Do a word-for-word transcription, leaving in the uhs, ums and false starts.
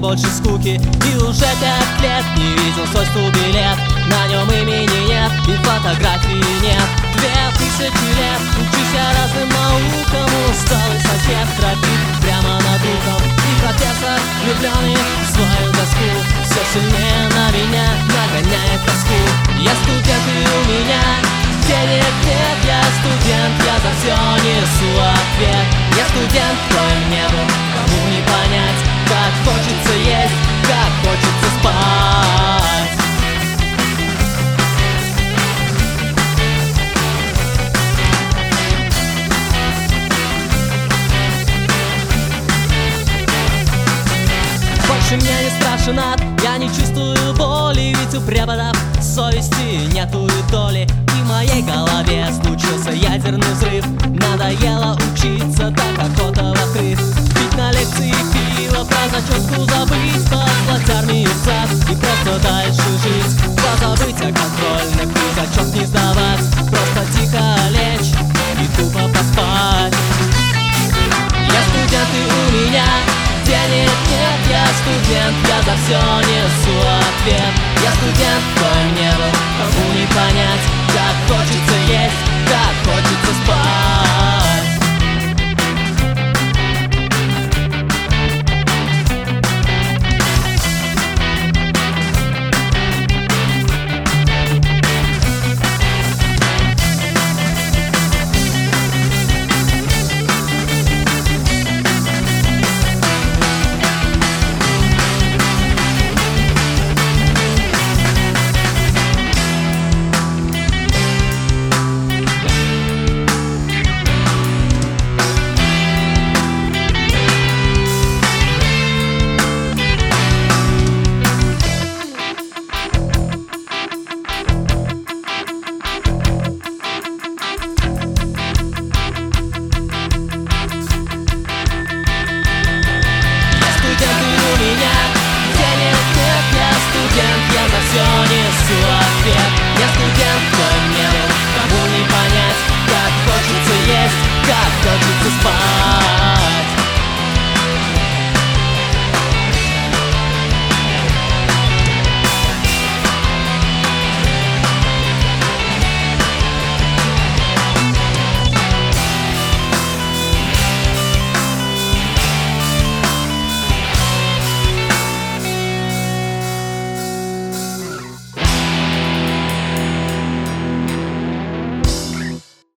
больше скуки. И уже пять лет не видел свой студбилет. На нем имени нет и фотографии нет. Две тысячи лет учусь я разным наукам. Усталый сосед храпит прямо над ухом. И профессор, влюбленный в свою доску, все сильнее на меня нагоняет тоску. Я студент и у меня денег нет. Я студент, я за все несу ответ. Я студент, кто им не был, кому не понять, как хочется есть, как хочется спать. Больше мне не страшен ад, я не чувствую боли, ведь у преподов совести нету и доли. И в моей голове случился ядерный взрыв. Надоело учиться, так охота в отрыв. Пить на лекции пиво, про зачетку забыть, послать армии в зад и просто дальше жить. Позабыть о контрольных и зачет не сдавать, просто тихо лечь и тупо поспать. Я студент и у меня денег нет. Я студент, я за все несу ответ. Я студент, кто им не был, кому не понять, как хочется есть, как хочется спать.